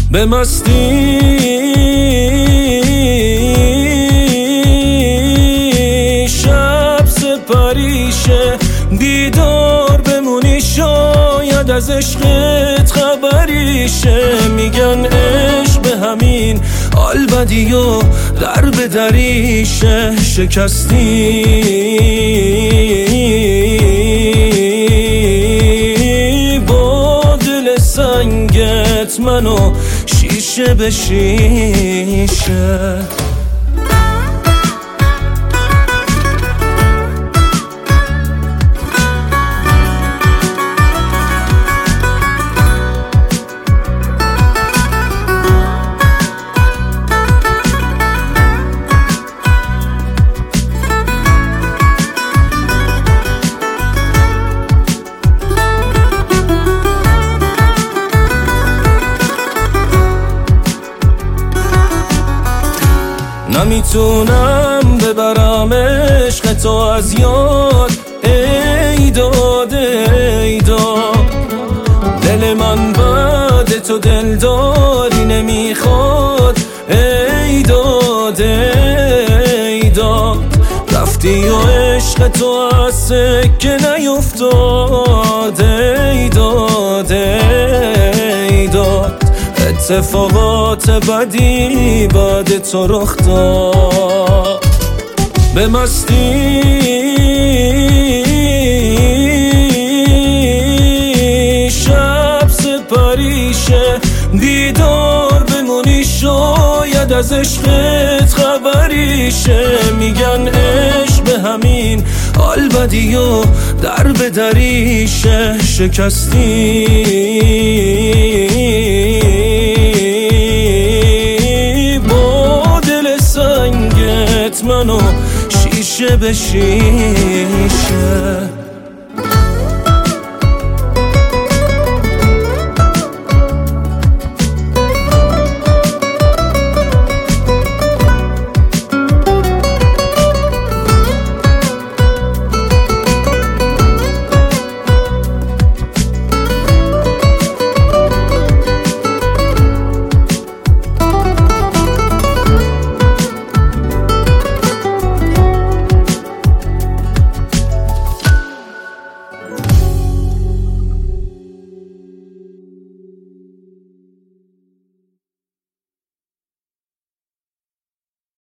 به مستی شب سپریشه، بیدار بمونی شاید از عشقت خبریشه. میگن عشق به همین حال بدی و در به دریشه. شکستی با دل سنگت منو شیشه به شیشه. نمیتونم ببرم عشق تو از یاد، ای داد ای داد. دل من بعد تو دلداری نمیخواد، ای داد ای داد. رفتی و عشق تو از سکه نیفتاد، ای داد ای داد. اتفاقات بدی بعد تو رخ داد. به مستی شب سپریشه، بیدار بمونی شاید از عشقت خبریشه. میگن عشق به همین حال بدی و در به دریشه. شکستی منو شیشه به شیشه.